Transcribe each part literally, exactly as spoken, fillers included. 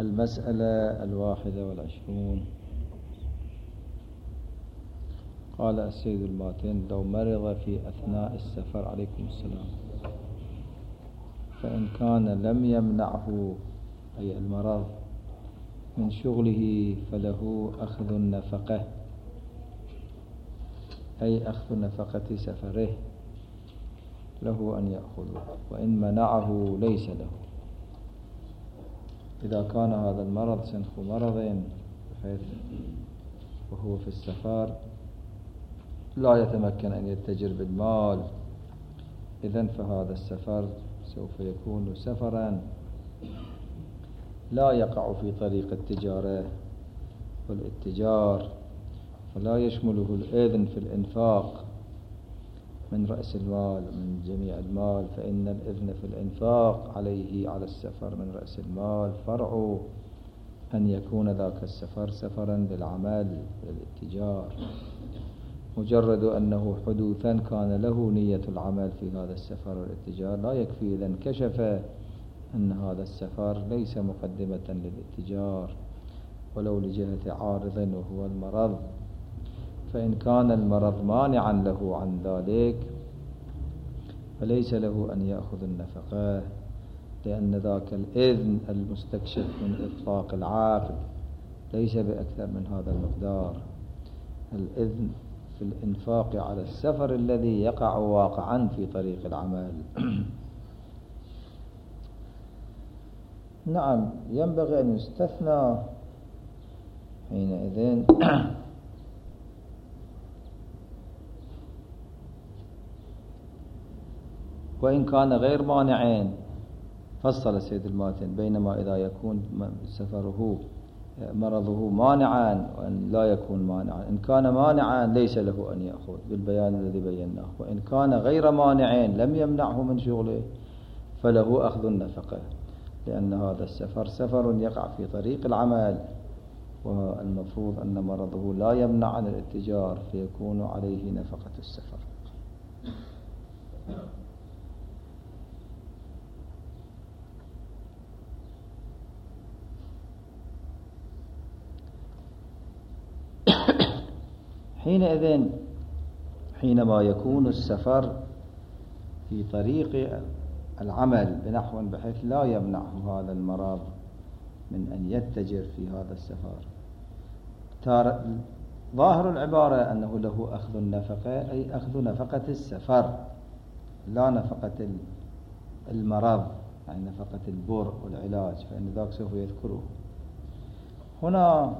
المسألة الواحدة والعشرون. قال السيد الماتن: لو مرض في أثناء السفر عليكم السلام فإن كان لم يمنعه أي المرض من شغله فله أخذ النفقة، أي أخذ نفقة سفره له أن يأخذه، وإن منعه ليس له. إذا كان هذا المرض سنخ مرض بحيث وهو في السفر لا يتمكن أن يتجر بالمال، إذن فهذا السفر سوف يكون سفرا لا يقع في طريق التجارة والاتجار، ولا يشمله الإذن في الإنفاق من رأس المال من جميع المال، فإن الإذن في الإنفاق عليه على السفر من رأس المال فرع أن يكون ذاك السفر سفرا للعمل للاتجار. مجرد أنه حدوثا كان له نية العمل في هذا السفر والاتجار لا يكفي إذا انكشف أن هذا السفر ليس مقدمة للاتجار ولو لجهة عارض وهو المرض. فإن كان المرض مانعا له عن ذلك فليس له أن يأخذ النفقة، لأن ذاك الإذن المستكشف من إطلاق العقد ليس بأكثر من هذا المقدار. الإذن في الإنفاق على السفر الذي يقع واقعا في طريق العمل. نعم، ينبغي أن يستثنى حينئذ وإن كان غير مانعين. فصل السيد الماتن: بينما إذا يكون سفره مرضه مانعا وأن لا يكون مانعا، إن كان مانعا ليس له أن يأخذ بالبيان الذي بيناه، وإن كان غير مانعين لم يمنعه من شغله فله أخذ النفقة، لأن هذا السفر سفر يقع في طريق العمل، والمفروض أن مرضه لا يمنع عن الاتجار فيكون عليه نفقة السفر. حينئذ حينما يكون السفر في طريق العمل بنحو بحيث لا يمنعه هذا المرض من أن يتجر في هذا السفر، ظاهر العبارة أنه له أخذ النفقة، أي أخذ نفقة السفر لا نفقة المرض، يعني نفقة البر والعلاج، فإن ذاك سوف يذكره هنا.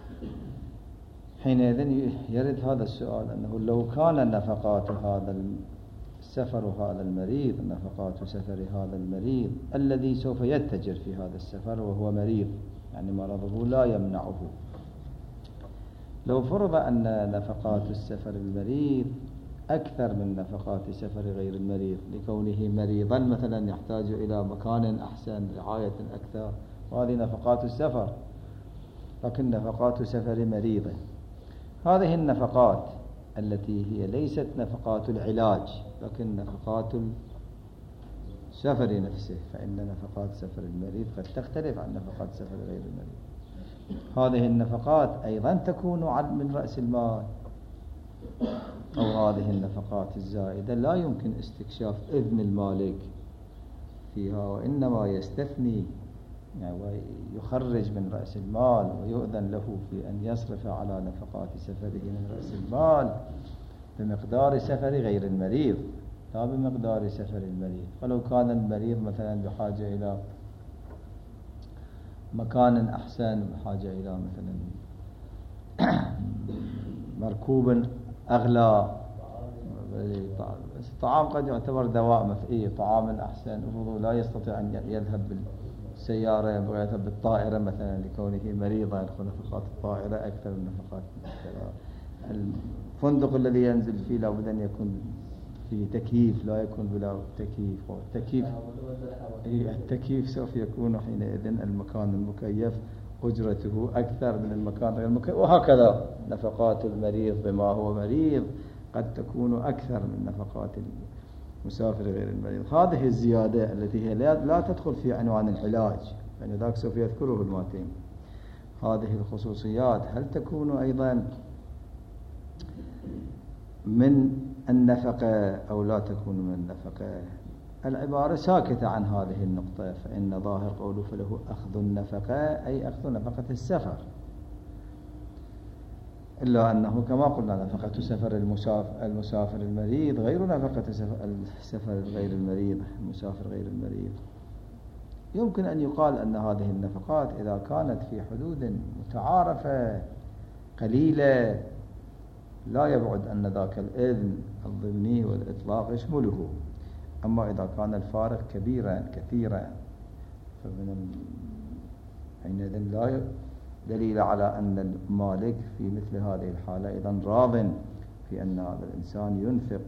حينئذ يرد هذا السؤال أنه لو كان نفقات هذا السفر هذا المريض نفقات سفر هذا المريض الذي سوف يتجر في هذا السفر وهو مريض، يعني مرضه لا يمنعه، لو فرض أن نفقات السفر المريض أكثر من نفقات سفر غير المريض لكونه مريضا مثلا يحتاج إلى مكان أحسن، رعاية أكثر، وهذه نفقات السفر، لكن نفقات سفر مريضة، هذه النفقات التي هي ليست نفقات العلاج لكن نفقات السفر نفسه، فإن نفقات سفر المريض قد تختلف عن نفقات سفر غير المريض. هذه النفقات أيضا تكون من رأس المال، أو هذه النفقات الزائدة لا يمكن استكشاف إذن المالك فيها، وإنما يستثني يعني ويخرج من رأس المال ويؤذن له في أن يصرف على نفقات سفره من رأس المال بمقدار سفر غير المريض لا بمقدار سفر المريض. فلو كان المريض مثلا بحاجة إلى مكان أحسن، بحاجة إلى مثلا مركوب أغلى، الطعام قد يعتبر دواء مفئي، طعام أحسن، وهو لا يستطيع أن يذهب بالسيارة، يبغى يذهب بالطائرة مثلا لكونه مريضا، نفقات الطائرة أكثر من نفقات الفندق الذي ينزل فيه لابد أن يكون فيه تكييف، لا يكون بلا تكييف، والتكييف التكييف سوف يكون حينئذ المكان المكيف أجرته أكثر من المكان غير المكيف، وهكذا نفقات المريض بما هو مريض قد تكون أكثر من نفقات المسافر غير المريض. هذه الزيادة التي هي لا تدخل في عنوان العلاج يعني ذاك سوف يذكره الماتين. هذه الخصوصيات هل تكون أيضا من النفقة أو لا تكون من النفقة؟ العبارة ساكتة عن هذه النقطة، فإن ظاهر قوله فله أخذ النفقة أي أخذ نفقة السفر، إلا أنه كما قلنا نفقة سفر المسافر, المسافر المريض غير نفقة السفر غير المريض المسافر غير المريض. يمكن أن يقال أن هذه النفقات إذا كانت في حدود متعارفة قليلة لا يبعد أن ذاك الإذن الضمني والإطلاق يشمله، أما إذا كان الفارق كبيرا كثيرا فمن حينئذ لا دليل على أن المالك في مثل هذه الحالة إذن راض في أن هذا الإنسان ينفق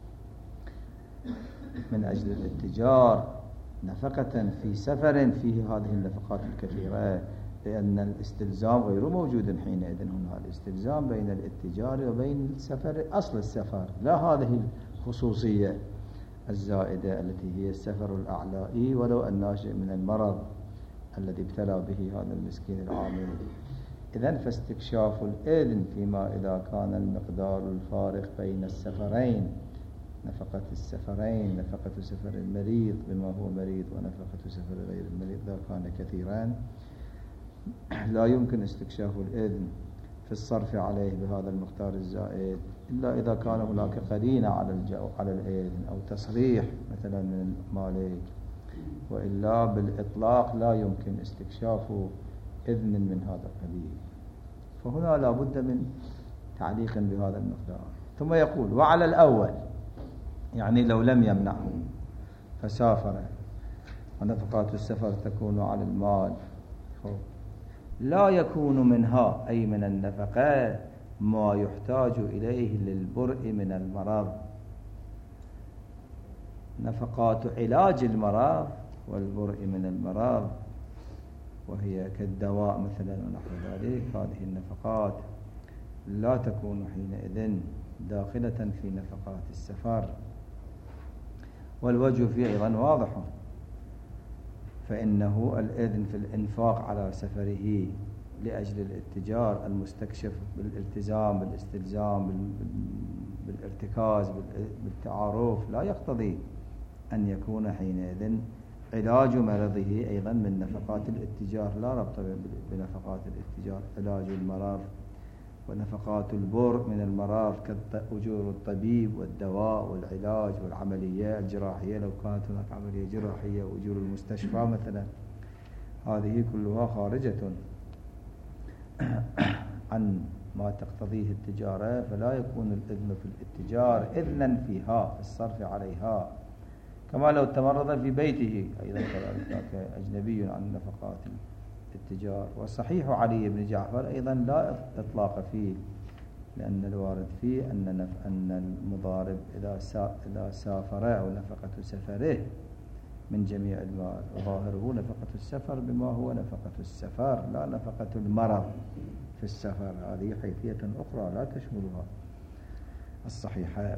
من أجل الاتجار نفقة في سفر فيه هذه النفقات الكثيرة، لأن الاستلزام غير موجود حينئذ. هنا الاستلزام بين الاتجار وبين السفر أصل السفر، لا هذه الخصوصية الزائدة التي هي السفر الأعلائي ولو الناشئ من المرض الذي ابتلى به هذا المسكين العامل. إذن فاستكشاف الإذن فيما إذا كان المقدار الفارق بين السفرين، نفقة السفرين، نفقة سفر المريض بما هو مريض ونفقة سفر غير المريض إذا كان كثيران، لا يمكن استكشاف الإذن في الصرف عليه بهذا المقدار الزائد إلا إذا كان هناك قرينة على الجو على الإذن أو تصريح مثلا من المالك، وإلا بالإطلاق لا يمكن استكشاف إذن من هذا القبيل. فهنا لا بد من تعليق بهذا المقدار. ثم يقول وعلى الأول، يعني لو لم يمنعه فسافر ونفقات السفر تكون على المال، لا يكون منها أي من النفقات ما يحتاج إليه للبرء من المرض، نفقات علاج المرض والبرء من المرض وهي كالدواء مثلا ونحو ذلك، هذه النفقات لا تكون حينئذ داخلة في نفقات السفر. والوجه فيه أيضا واضح، فإنه الإذن في الإنفاق على سفره لأجل الاتجار المستكشف بالالتزام بالاستلزام بالارتكاز بالتعارف لا يقتضي أن يكون حينئذ علاج مرضه أيضا من نفقات الاتجار، لا ربط بنفقات الاتجار. علاج المرض ونفقات البر من المرض كأجور الطبيب والدواء والعلاج والعملية الجراحية لو كانت هناك عملية جراحية، وأجور المستشفى مثلا، هذه كلها خارجة عن ما تقتضيه التجارة، فلا يكون الإذن في الاتجار إذنا فيها في الصرف عليها، كما لو تمرض في بيته أيضا كذلك أجنبي عن نفقات التجار. وصحيح علي بن جعفر أيضا لا إطلاق فيه، لأن الوارد فيه أن نف... أن المضارب إذا سا... إذا سافر أو نفقة سفره من جميع المال، ظاهره نفقة السفر بما هو نفقة السفر لا نفقة المرض في السفر، هذه حيثية أخرى لا تشملها الصحيحة.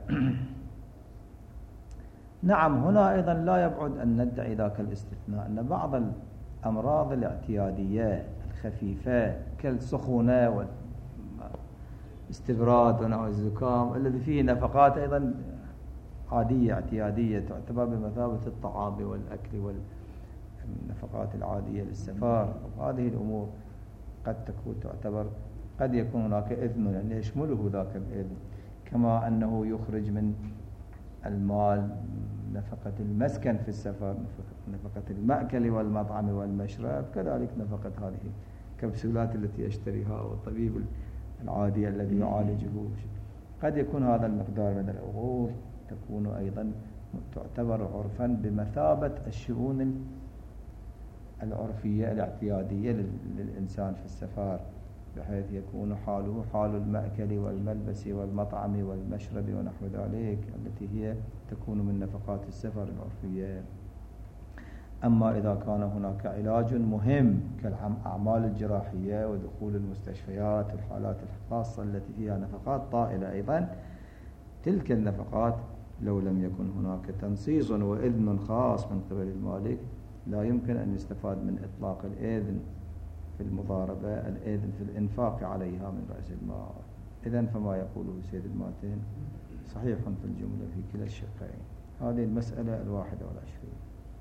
نعم، هنا أيضا لا يبعد أن ندعي ذاك الاستثناء، أن بعض الأمراض الاعتيادية الخفيفة كالسخونة والاستبراد ونحو الزكام الذي فيه نفقات أيضا عادية اعتيادية تعتبر بمثابة الطعام والأكل والنفقات العادية للسفر، وهذه الأمور قد تكون تعتبر قد يكون هناك إذن يعني يشمله ذاك الإذن، كما أنه يخرج من المال نفقة المسكن في السفر، نفقة المأكل والمطعم والمشرب، كذلك نفقة هذه الكبسولات التي يشتريها والطبيب العادي الذي يعالجه. قد يكون هذا المقدار من الأمور تكون أيضا تعتبر عرفا بمثابة الشؤون العرفية الاعتيادية للإنسان في السفر، بحيث يكون حاله حال المأكل والملبس والمطعم والمشرب ونحو ذلك التي هي تكون من نفقات السفر العرفية. أما إذا كان هناك علاج مهم كالأعمال الجراحية ودخول المستشفيات والحالات الخاصة التي فيها نفقات طائلة أيضا، تلك النفقات لو لم يكن هناك تنصيص وإذن خاص من قبل المالك لا يمكن أن يستفاد من إطلاق الإذن في المضاربة الإذن في الإنفاق عليها من رأس المال. إذن فما يقوله سيد الماتن صحيح في الجملة في كلا الشقين. هذه المسألة الواحدة والعشرين.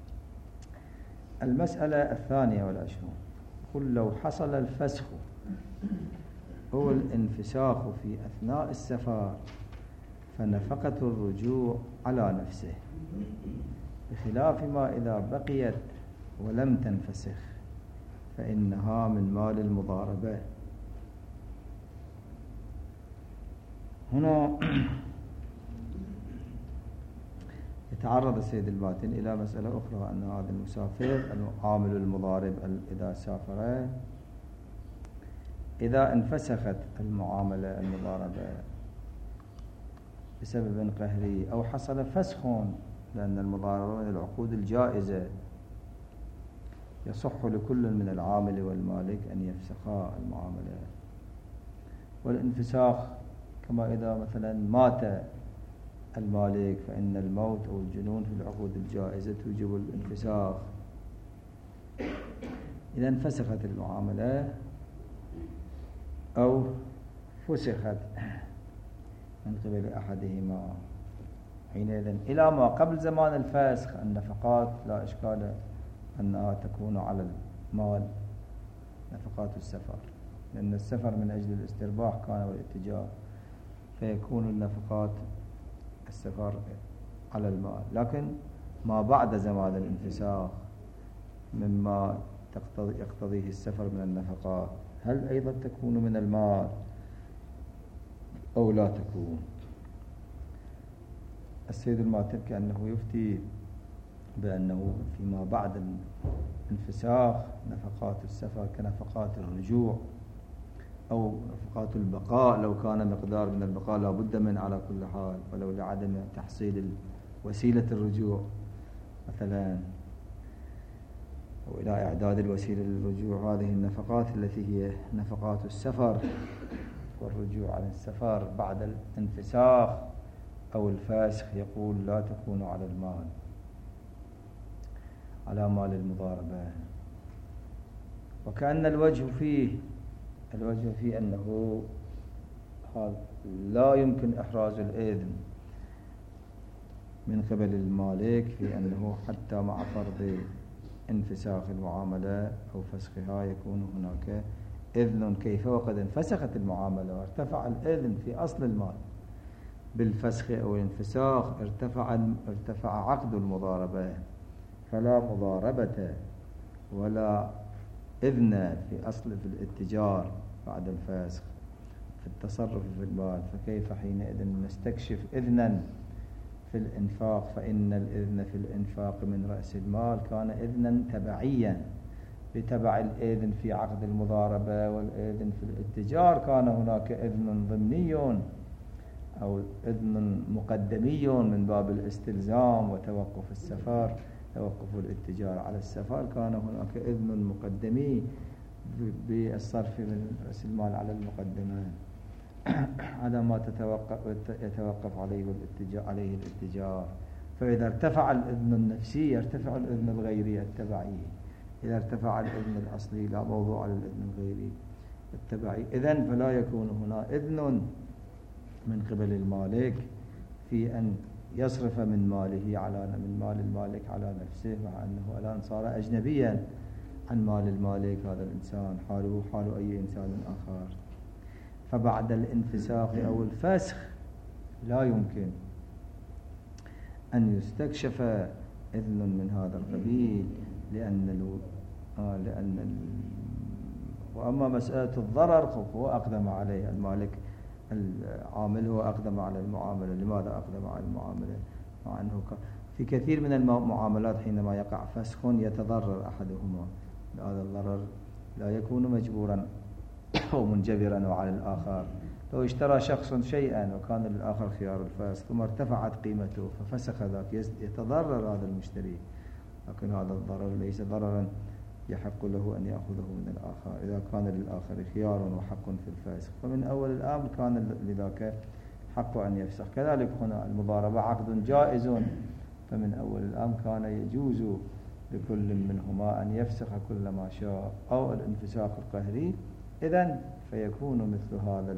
المسألة الثانية والعشرون، قل لو حصل الفسخ هو الانفساخ في أثناء السفر فنفقة الرجوع على نفسه، بخلاف ما إذا بقيت ولم تنفسخ فإنها من مال المضاربة. هنا يتعرض السيد الباطن إلى مسألة أخرى، أن هذا المسافر العامل المضارب إذا سافر إذا انفسخت المعاملة المضاربة بسبب قهري أو حصل فسخ، لأن المضاربة من العقود الجائزة يصح لكل من العامل والمالك أن يفسخا المعاملة. والانفساخ كما إذا مثلا مات المالك فإن الموت أو الجنون في العقود الجائزة توجب الانفساخ. إذا انفسخت المعاملة أو فسخت من قبل أحدهما حينئذ إلى ما قبل زمان الفسخ النفقات لا إشكال أنها تكون على المال، نفقات السفر، لأن السفر من أجل الاسترباح كان والاتجاه، فيكون النفقات السفر على المال. لكن ما بعد زمان الانفساخ مما يقتضيه السفر من النفقات هل أيضا تكون من المال أو لا تكون؟ السيد الماتن كأنه يفتي بأنه فيما بعد الانفساخ نفقات السفر كنفقات الرجوع أو نفقات البقاء، لو كان مقدار من البقاء لا بد من على كل حال، ولو لعدم تحصيل وسيلة الرجوع مثلا أو إلى إعداد الوسيلة للرجوع، هذه النفقات التي هي نفقات السفر والرجوع عن السفر بعد الانفساخ أو الفسخ يقول لا تكون على المال، على مال المضاربة. وكأن الوجه فيه الوجه فيه أنه لا يمكن إحراز الإذن من قبل المالك في أنه حتى مع فرض انفساخ المعاملة أو فسخها يكون هناك إذن، كيف وقد انفسخت المعاملة وارتفع الإذن في أصل المال بالفسخ أو الانفساخ، ارتفع ارتفع عقد المضاربة، فلا مضاربة ولا إذن في أصل في الاتجار بعد الفسخ في التصرف في المال، فكيف حينئذ نستكشف إذنا في الإنفاق؟ فإن الإذن في الإنفاق من رأس المال كان إذنا تبعيا بتبع الإذن في عقد المضاربة، والإذن في الاتجار كان هناك إذن ضمني أو إذن مقدمي من باب الاستلزام وتوقف السفر، توقف الاتجار على السفر، كان هناك إذن مقدمي بالصرف من رأس المال على المقدمة على ما تتوقف يتوقف عليه الاتجار عليه الاتجار. فإذا ارتفع الإذن النفسي يرتفع الإذن الغيري التبعي، إذا ارتفع الإذن الأصلي لا موضوع على الإذن الغيري التبعي. إذن فلا يكون هنا إذن من قبل المالك في أن يصرف من ماله على من مال المالك على نفسه، مع أنه الآن صار أجنبيا عن مال المالك هذا الإنسان، حاله حال أي إنسان آخر. فبعد الانفساخ أو الفسخ لا يمكن أن يستكشف إذن من هذا القبيل، لأن ال... آه لأن ال... وأما مسألة الضرر هو أقدم عليه المالك، العامل هو أقدم على المعاملة. لماذا أقدم على المعاملة؟ مع أنه في كثير من المعاملات حينما يقع فسخ يتضرر أحدهما، هذا الضرر لا يكون مجبورا أو منجبرا على الآخر. لو اشترى شخص شيئا وكان للآخر خيار الفسخ ثم ارتفعت قيمته ففسخ ذاك يتضرر هذا المشتري، لكن هذا الضرر ليس ضررا يحق له أن يأخذه من الآخر إذا كان للآخر خيار وحق في الفسخ، فمن أول الأمر كان لذاك حق أن يفسخ. كذلك هنا المضاربة عقد جائز، فمن أول الأمر كان يجوز لكل منهما أن يفسخ كل ما شاء أو الانفساخ القهري، إذن فيكون مثل هذا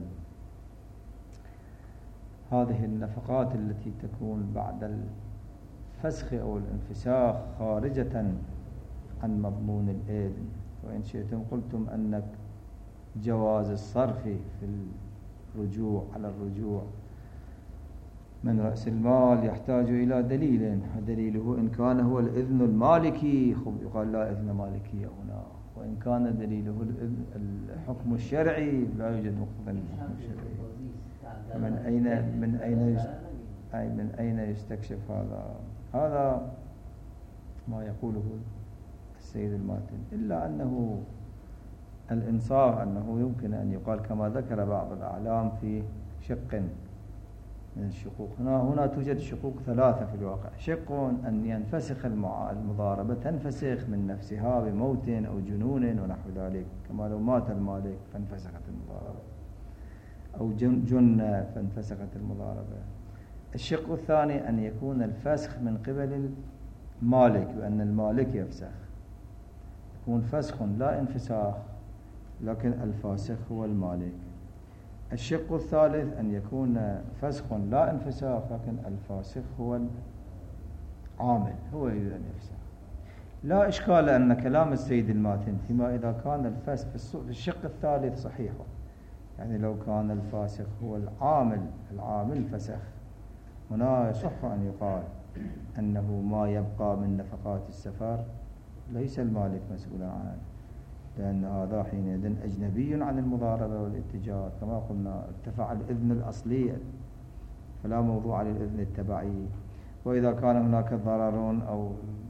هذه النفقات التي تكون بعد الفسخ أو الانفساخ خارجة عن مضمون الإذن. وإن شئتم قلتم أنك جواز الصرف في الرجوع على الرجوع من رأس المال يحتاج إلى دليل، ودليله إن كان هو الإذن المالكي يقال لا إذن مالكي هنا، وإن كان دليله الحكم الشرعي لا يوجد مقتضى الحكم الشرعي. من أين من أين أي من أين يستكشف هذا؟ هذا ما يقوله السيد الماتن، إلا أنه الإنصاف أنه يمكن أن يقال كما ذكر بعض الأعلام في شق من الشقوق. هنا هنا توجد شقوق ثلاثة في الواقع. شق أن ينفسخ المضاربة، تنفسخ من نفسها بموت أو جنون ونحو ذلك، كما لو مات المالك فانفسخت المضاربة، أو جن, جن فانفسخت المضاربة. الشق الثاني أن يكون الفسخ من قبل المالك، بأن المالك يفسخ، يكون فسخ لا انفساخ لكن الفاسخ هو المالك. الشق الثالث أن يكون فسخ لا انفساخ لكن الفاسخ هو العامل، هو يريد أن يفسخ. لا إشكال أن كلام السيد الماتن فيما إذا كان الفسخ في الشق الثالث صحيح، يعني لو كان الفاسخ هو العامل العامل فسخ، هنا يصح أن يقال أنه ما يبقى من نفقات السفر ليس المالك مسؤولا عنه، لأن هذا حينئذ أجنبي عن المضاربة والاتجار. كما قلنا ارتفع الإذن الأصلي فلا موضوع للإذن التبعي. وإذا كان هناك ضرر أو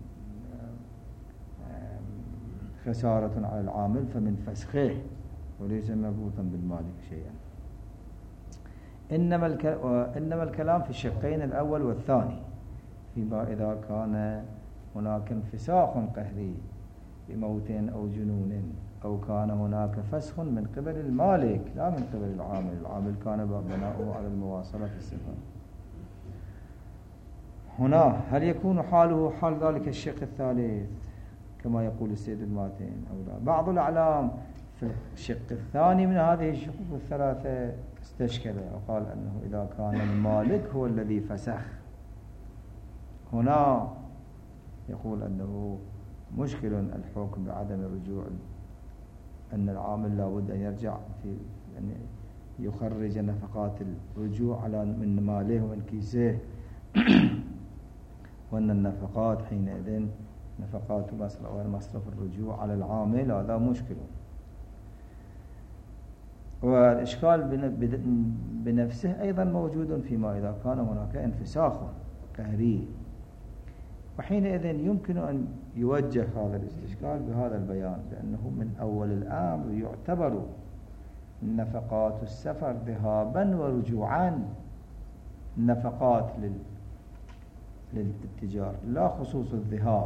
خسارة على العامل فمن فسخه وليس مربوطا بالمالك شيئا. إنما إنما الكلام في الشقين الأول والثاني، فيما إذا كان هناك انفساخ قهري بموت أو جنون، أو كان هناك فسخ من قبل المالك لا من قبل العامل، العامل كان بناؤه على المواصلة في السفر. هنا هل يكون حاله حال ذلك الشق الثالث كما يقول السيد الماتن أو لا؟ بعض الأعلام في الشق الثاني من هذه الشقوق الثلاثة استشكل وقال أنه إذا كان المالك هو الذي فسخ، هنا يقول أنه مشكل الحكم بعدم الرجوع، أن العامل لابد أن يرجع في أن يخرج نفقات الرجوع على من ماله ومن كيسه، وأن النفقات حينئذ نفقات مصرف الرجوع على العامل، هذا مشكل. والإشكال بنفسه أيضا موجود فيما إذا كان هناك انفساخ قهري، وحينئذ يمكن أن يوجه هذا الاستشكال بهذا البيان، لأنه من أول الأمر يعتبر نفقات السفر ذهابا ورجوعا نفقات لل... للاتجار لا خصوص الذهاب،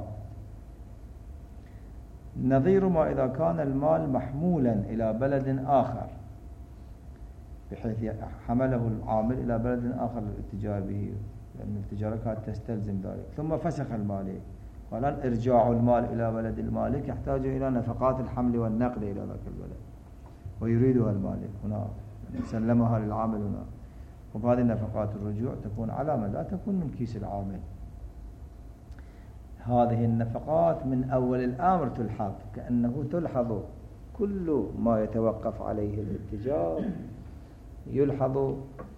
نظير ما إذا كان المال محمولا إلى بلد آخر بحيث حمله العامل إلى بلد آخر للاتجار به، لأن التجارة كانت تستلزم ذلك، ثم فسخ المالك، قال إرجاع المال إلى بلد المالك يحتاج إلى نفقات الحمل والنقل إلى ذاك البلد، ويريدها المالك هنا سلمها للعامل هنا، وبهذه نفقات الرجوع تكون علامة لا تكون من كيس العامل. هذه النفقات من أول الأمر تلحظ، كأنه تلحظ كل ما يتوقف عليه الاتجار يلحظ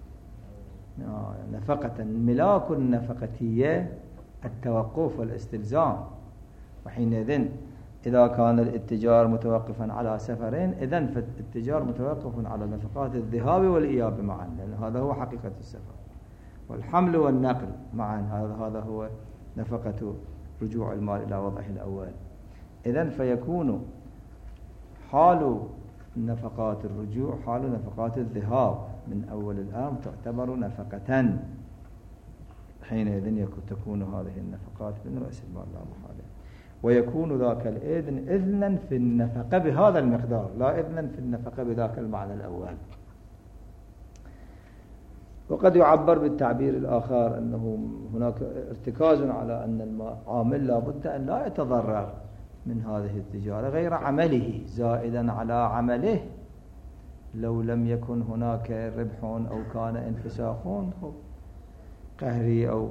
نفقة. ملاك النفقتية التوقف والاستلزام، وحينئذ إذا كان الاتجار متوقفا على سفرين إذن فالاتجار متوقف على نفقات الذهاب والإياب معا، لأن هذا هو حقيقة السفر، والحمل والنقل معا هذا هو نفقة رجوع المال إلى وضعه الأول. إذن فيكون حال نفقات الرجوع حال نفقات الذهاب من أول الأمر تعتبر نفقة، حينئذ تكون هذه النفقات من رأس المال لا محالة، ويكون ذاك الإذن إذنا في النفقة بهذا المقدار لا إذنا في النفقة بذاك المعنى الأول. وقد يعبر بالتعبير الآخر أنه هناك ارتكاز على أن العامل لا بد أن لا يتضرر من هذه التجارة غير عمله زائدا على عمله. لو لم يكن هناك ربح أو كان انفساخ قهري أو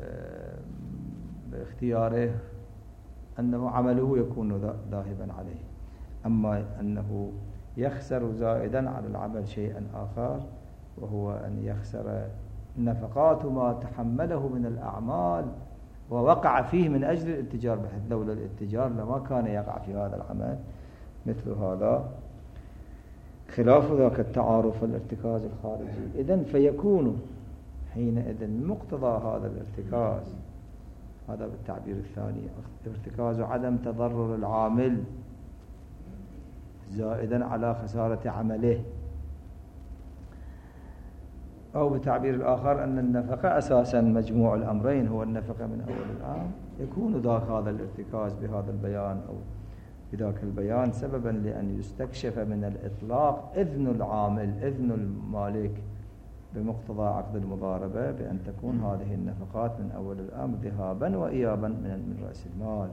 باختياره أنه عمله يكون ذاهبا عليه. أما أنه يخسر زائدا على العمل شيئا آخر، وهو أن يخسر نفقات ما تحمله من الأعمال ووقع فيه من أجل الاتجار، بحيث لولا الاتجار لما كان يقع في هذا العمل. مثل هذا خلاف ذاك التعارف والارتكاز الخارجي. إذن فيكون حينئذ مقتضى هذا الارتكاز، هذا بالتعبير الثاني، ارتكاز عدم تضرر العامل زائدا على خسارة عمله، أو بتعبير الآخر أن النفقة أساسا مجموع الأمرين هو النفقة من أول العام، يكون ذاك هذا الارتكاز بهذا البيان أو بذاك البيان سببا لأن يستكشف من الإطلاق إذن العامل إذن المالك بمقتضى عقد المضاربة بأن تكون هذه النفقات من أول الأمر ذهابا وإيابا من رأس المال.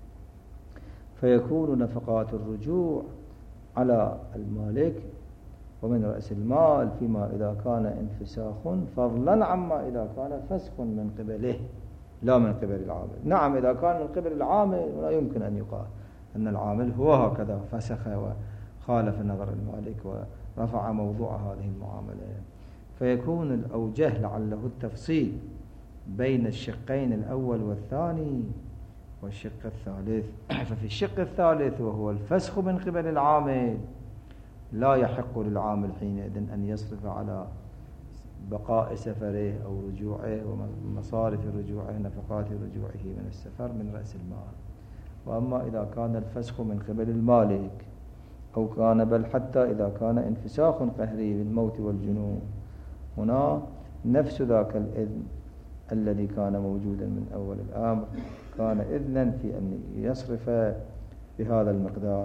فيكون نفقات الرجوع على المالك ومن رأس المال فيما إذا كان انفساخ، فضلا عما إذا كان فسخ من قبله لا من قبل العامل. نعم إذا كان من قبل العامل لا يمكن أن يقال أن العامل هو هكذا فسخ وخالف نظر المالك ورفع موضوع هذه المعاملة. فيكون الأوجه لعله التفصيل بين الشقين الأول والثاني والشق الثالث. ففي الشق الثالث وهو الفسخ من قبل العامل لا يحق للعامل حينئذ أن يصرف على بقاء سفره أو رجوعه ومصارف رجوعه نفقات رجوعه من السفر من رأس المال. وأما إذا كان الفسخ من قبل المالك أو كان بل حتى إذا كان انفساخ قهري بالموت والجنون، هنا نفس ذاك الإذن الذي كان موجودا من أول الأمر كان إذنا في أن يصرف بهذا المقدار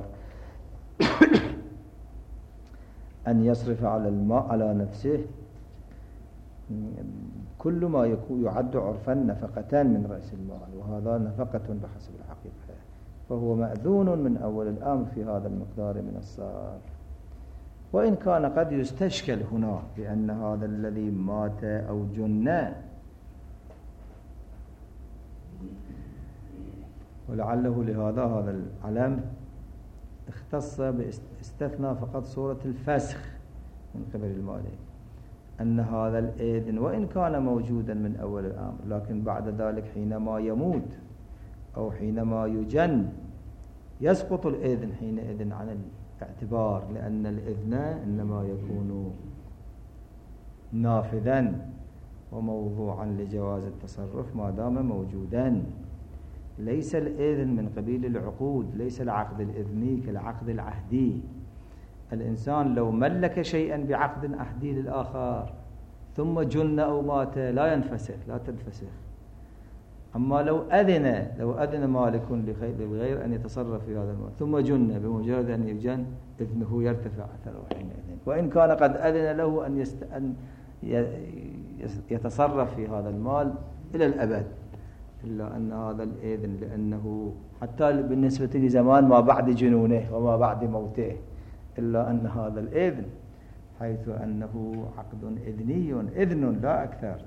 أن يصرف على الماء على نفسه كل ما يكون يعد عرفا نفقة من رأس المال، وهذا نفقة بحسب الحقيقة، فهو مأذون من أول الأمر في هذا المقدار من الصرف. وإن كان قد يستشكل هنا بأن هذا الذي مات أو جن، ولعله لهذا هذا العلم اختص باستثناء فقط صورة الفسخ من قبل المالك، أن هذا الإذن وإن كان موجودا من أول الأمر لكن بعد ذلك حينما يموت أو حينما يجن يسقط الإذن حينئذ عن الاعتبار، لأن الإذن إنما يكون نافذا وموضوعا لجواز التصرف ما دام موجودا. ليس الإذن من قبيل العقود، ليس العقد الإذني كالعقد العهدي. الإنسان لو ملك شيئا بعقد عهدي للآخر ثم جن أو مات لا ينفسخ لا تنفسخ. أما لو أذن لو أذن مالك لغير أن يتصرف في هذا المال ثم جن، بمجرد أن يجن إذنه يرتفع أثره حينئذ، وإن كان قد أذن له أن, يست... أن يتصرف في هذا المال إلى الأبد، إلا أن هذا الإذن لأنه حتى بالنسبة لزمان ما بعد جنونه وما بعد موته، إلا أن هذا الإذن حيث أنه عقد إذني إذن لا أكثر،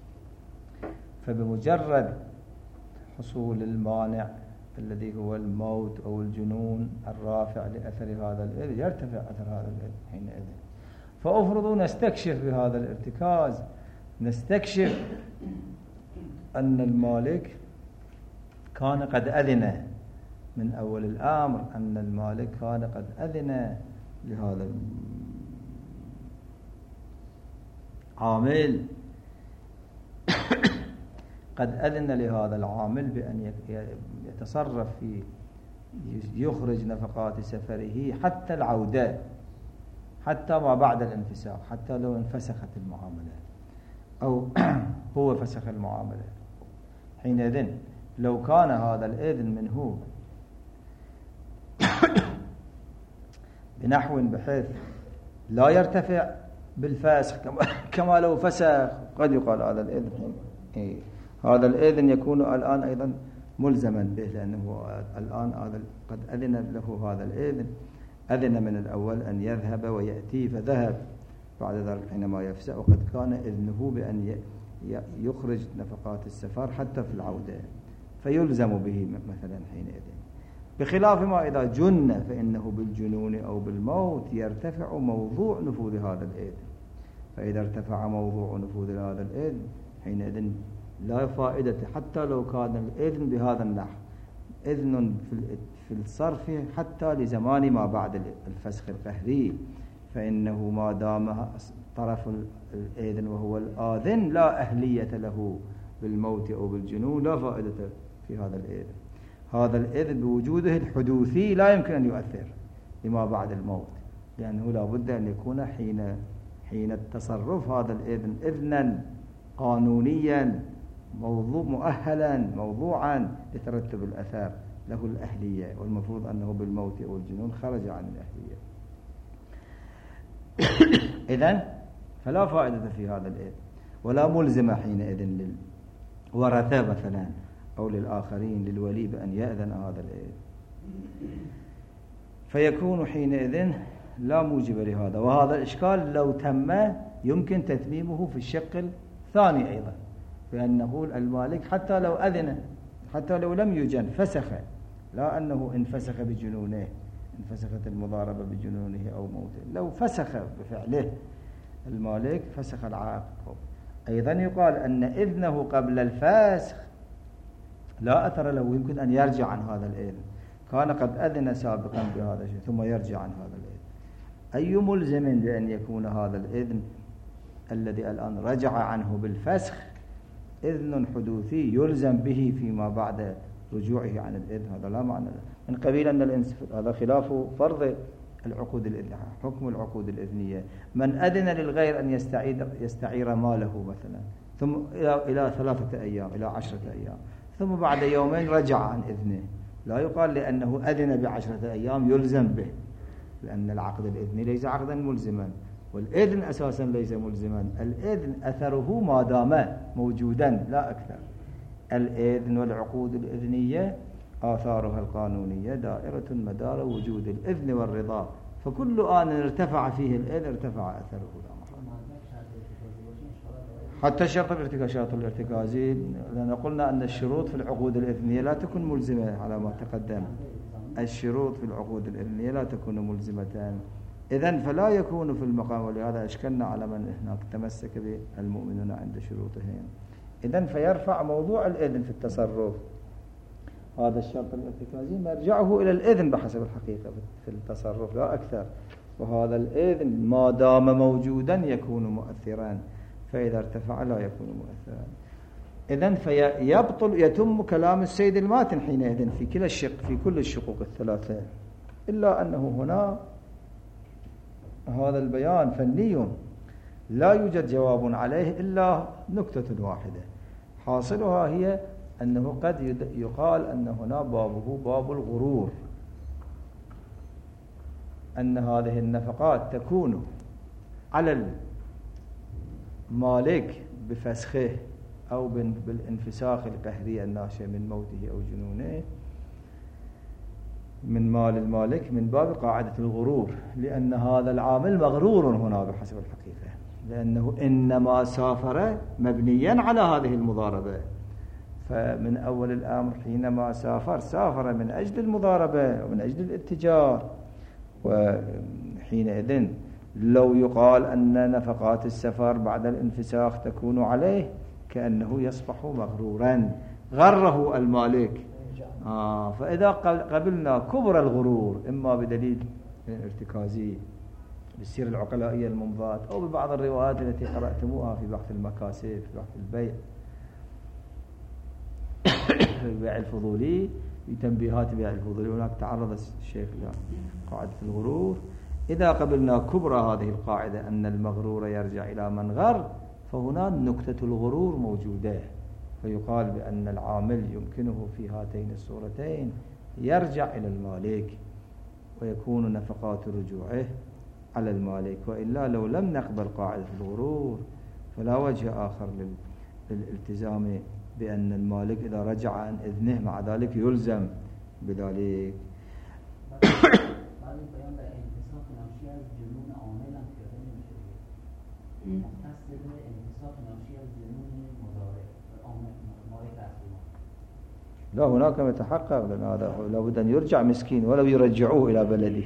فبمجرد حصول المانع الذي هو الموت أو الجنون الرافع لأثر هذا الإذن يرتفع أثر هذا الإذن حينئذ. فأفرضوا نستكشف بهذا الارتكاز، نستكشف أن المالك كان قد أذن من أول الأمر، أن المالك كان قد أذن لهذا العامل قد أذن لهذا العامل بأن يتصرف في يخرج نفقات سفره حتى العودة، حتى ما بعد الانفساخ، حتى لو انفسخت المعاملة أو هو فسخ المعاملة. حينئذ لو كان هذا الإذن منه بنحو بحيث لا يرتفع بالفسخ كما لو فسخ. قد يقال هذا الإذن إيه هذا الإذن يكون الآن أيضا ملزما به، لأنه الآن هذا قد أذن له هذا الإذن، أذن من الأول أن يذهب ويأتي فذهب، بعد ذلك حينما يفسأ وقد كان إذنه بأن يخرج نفقات السفر حتى في العودة فيلزم به مثلا حينئذ، بخلاف ما إذا جن فإنه بالجنون أو بالموت يرتفع موضوع نفوذ هذا الإذن. فإذا ارتفع موضوع نفوذ هذا الإذن حينئذ لا فائدة، حتى لو كان الإذن بهذا النحو إذن في الصرف حتى لزمان ما بعد الفسخ القهري، فإنه ما دام طرف الإذن وهو الآذن لا أهلية له بالموت أو بالجنون، لا فائدة في هذا الإذن. هذا الإذن بوجوده الحدوثي لا يمكن أن يؤثر لما بعد الموت، لأنه لا بد أن يكون حين حين التصرف هذا الإذن إذنا قانونيا موضوع مؤهلا موضوعا لترتب الأثار له الأهلية، والمفروض أنه بالموت أو الجنون خرج عن الأهلية. إذن فلا فائدة في هذا الإذن، ولا ملزم حينئذ للورثة مثلا أو للآخرين للولي بأن يأذن هذا الإذن، فيكون حينئذ لا موجب لهذا. وهذا الإشكال لو تم يمكن تتميمه في الشق الثاني أيضا، بأنه المالك حتى لو أذن حتى لو لم يجن فسخ، لا أنه إن فسخ بجنونه إن فسخت المضاربة بجنونه أو موته، لو فسخ بفعله المالك فسخ العقد. أيضا يقال أن إذنه قبل الفسخ لا أثر له، يمكن أن يرجع عن هذا الإذن، كان قد أذن سابقا بهذا الشيء ثم يرجع عن هذا الإذن. أي ملزم بأن يكون هذا الإذن الذي الآن رجع عنه بالفسخ إذن حدوثي يلزم به فيما بعد رجوعه عن الإذن؟ هذا لا معنى له. من قبيل أن هذا خلاف فرض العقود الإذنية، حكم العقود الإذنية. من أذن للغير أن يستعير يستعير ماله مثلا ثم إلى إلى ثلاثة أيام إلى عشرة أيام، ثم بعد يومين رجع عن إذنه، لا يقال لأنه أذن بعشرة أيام يلزم به، لأن العقد الإذني ليس عقدا ملزما، والإذن أساسا ليس ملزما. الإذن أثره ما دام موجودا لا أكثر. الإذن والعقود الإذنية آثارها القانونية دائرة مدار وجود الإذن والرضا، فكل آن ارتفع فيه الإذن ارتفع أثره لا محالة. حتى شرط الارتكاز الارتكازي، لأن قلنا أن الشروط في العقود الإذنية لا تكون ملزمة على ما تقدم، الشروط في العقود الإذنية لا تكون ملزمة، إذن فلا يكون في المقام. ولهذا أشكلنا على من هناك تمسك بالمؤمنون عند شروطهم. إذن فيرفع موضوع الإذن في التصرف، هذا الشرط الارتكازي مرجعه إلى الإذن بحسب الحقيقة في التصرف لا أكثر، وهذا الإذن ما دام موجودا يكون مؤثرا، فإذا ارتفع لا يكون مؤثرا. إذن فيبطل يتم كلام السيد الماتن حينئذ في كل الشق في كل الشقوق الثلاثة، إلا أنه هنا هذا البيان فني لا يوجد جواب عليه إلا نكتة واحدة، حاصلها هي أنه قد يقال أن هنا بابه باب الغرور، أن هذه النفقات تكون على المالك بفسخه أو بالانفساخ القهري الناشئ من موته أو جنونه من مال المالك من باب قاعدة الغرور، لأن هذا العامل مغرور هنا بحسب الحقيقة، لأنه إنما سافر مبنيا على هذه المضاربة. فمن أول الأمر حينما سافر سافر من أجل المضاربة ومن أجل الاتجار، وحينئذ لو يقال أن نفقات السفر بعد الانفساخ تكون عليه كأنه يصبح مغرورا، غره المالك. آه فإذا قبلنا كبر الغرور إما بدليل ارتكازي بالسيرة العقلائية الممضاة أو ببعض الروايات التي قرأتموها في بحث المكاسب في بحث البيع البيع الفضولي في تنبيهات بيع الفضولي، هناك تعرض الشيخ إلى قاعدة الغرور. إذا قبلنا كبرى هذه القاعدة أن المغرور يرجع إلى من غر، فهنا نكتة الغرور موجودة، فيقال بأن العامل يمكنه في هاتين الصورتين يرجع إلى المالك ويكون نفقات رجوعه على المالك. وإلا لو لم نقبل قاعدة الغرور فلا وجه آخر للالتزام بأن المالك إذا رجع عن إذنه مع ذلك يلزم بذلك. لا هناك متحقق، لأن هذا لابد أن يرجع مسكين ولو يرجعوه إلى بلده.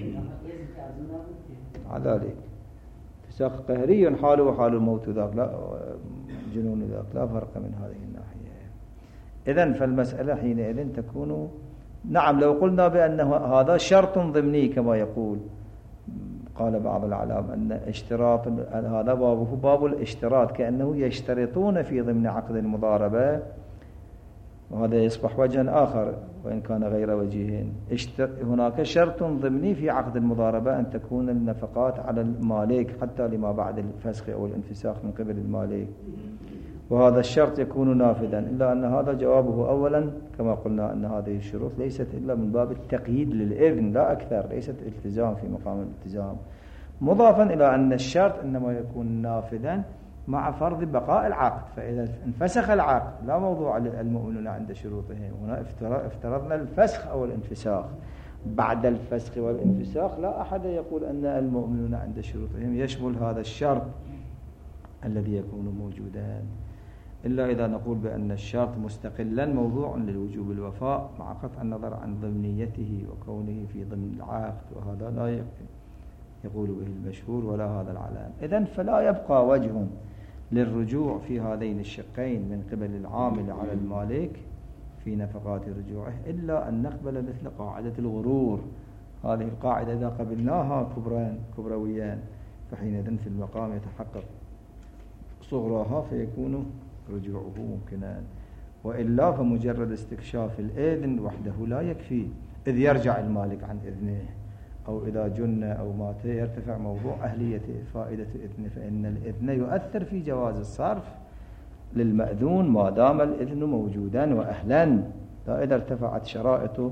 على ذلك فساق قهري حاله وحال الموت ذاك، لا جنون ذاك، لا فرق من هذه الناحية. إذن فالمسألة حينئذ تكون، نعم لو قلنا بأن هذا شرط ضمني كما يقول قال بعض العلام أن اشتراط هذا بابه باب الاشتراط، كأنه يشترطون في ضمن عقد المضاربة، وهذا يصبح وجها آخر وإن كان غير وجهين. هناك شرط ضمني في عقد المضاربة أن تكون النفقات على المالك حتى لما بعد الفسخ أو الانفساخ من قبل المالك، وهذا الشرط يكون نافذا، إلا أن هذا جوابه أولا كما قلنا أن هذه الشروط ليست إلا من باب التقييد للإذن لا أكثر، ليست التزام في مقام الالتزام، مضافا إلى أن الشرط إنما يكون نافذا مع فرض بقاء العقد. فإذا انفسخ العقد لا موضوع للمؤمنون عند شروطهم، هنا افترضنا الفسخ أو الانفساخ. بعد الفسخ والانفساخ لا أحد يقول أن المؤمنون عند شروطهم يشمل هذا الشرط الذي يكون موجودا، إلا إذا نقول بأن الشرط مستقلا موضوع للوجوب الوفاء مع قطع النظر عن ضمنيته وكونه في ضمن العقد، وهذا لا يقول به المشهور ولا هذا العلام. إذن فلا يبقى وجه للرجوع في هذين الشقين من قبل العامل على المالك في نفقات رجوعه إلا أن نقبل مثل قاعدة الغرور. هذه القاعدة إذا قبلناها كبران كبرويان فحينئذ في المقام يتحقق صغراها فيكون رجوعه ممكنا، وإلا فمجرد استكشاف الإذن وحده لا يكفي، إذ يرجع المالك عن إذنه، أو إذا جن أو مات يرتفع موضوع أهلية فائدة إذنه، فإن الإذن يؤثر في جواز الصرف للمأذون ما دام الإذن موجودا وأهلا، لا إذا ارتفعت شرائط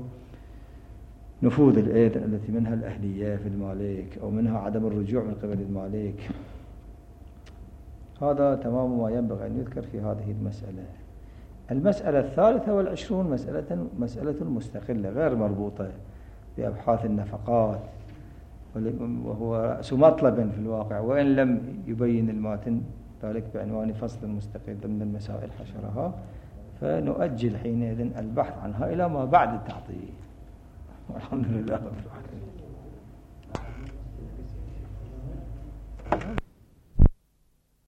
نفوذ الإذن التي منها الأهلية في المالك أو منها عدم الرجوع من قبل المالك. هذا تمام ما ينبغي أن يذكر في هذه المسألة. المسألة الثالثة والعشرون مسألة مسألة مستقلة غير مربوطة بأبحاث النفقات، وهو رأس مطلب في الواقع، وإن لم يبين الماتن ذلك بعنوان فصل مستقل ضمن المسائل حشرها، فنؤجل حينئذ البحث عنها إلى ما بعد التعطيل. والحمد لله رب العالمين.